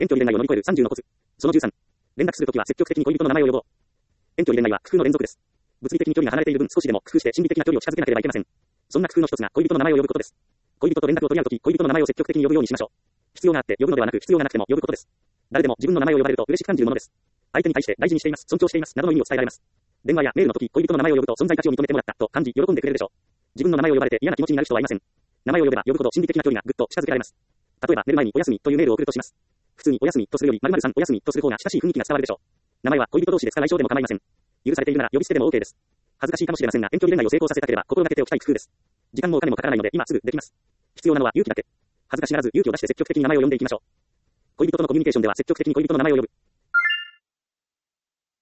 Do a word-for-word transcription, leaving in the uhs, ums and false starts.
遠距離恋愛を乗り越えるさんじゅうのコツ。そのじゅうさん。連絡するときは積極的に恋人の名前を呼ぼう。遠距離恋愛は工夫の連続です。物理的に距離が離れている分、少しでも工夫して心理的な距離を近づけなければいけません。そんな工夫の一つが恋人の名前を呼ぶことです。恋人と連絡を取り合うとき、恋人の名前を積極的に呼ぶようにしましょう。必要があって呼ぶのではなく、必要がなくても呼ぶことです。誰でも自分の名前を呼ばれると嬉しく感じるものです。相手に対して大事にしています、尊重しています、などの意味を伝えられます。電話やメールのとき、恋人の名前を呼ぶと存在価値を認めてもらったと感じ、喜んでくれるでしょう。自分の名前を呼ばれて嫌な気持ちになる人はいません。名前を呼べば呼ぶほど心理的な距離がぐっと近づけられます。例えば寝る前におやすみというメールを送るとします。普通におやすみとするより〇〇さんおやすみとする方が親しい雰囲気が伝わるでしょう。名前は恋人同士で使う愛称でも構いません。許されているなら呼び捨てでも OK です。恥ずかしいかもしれませんが、遠距離恋愛を成功させたければ心がけておきたい工夫です。時間もお金もかからないので今すぐできます。必要なのは勇気だけ。恥ずかしがらず勇気を出して積極的に名前を呼んでいきましょう。恋人とのコミュニケーションでは積極的に恋人の名前を呼ぶ。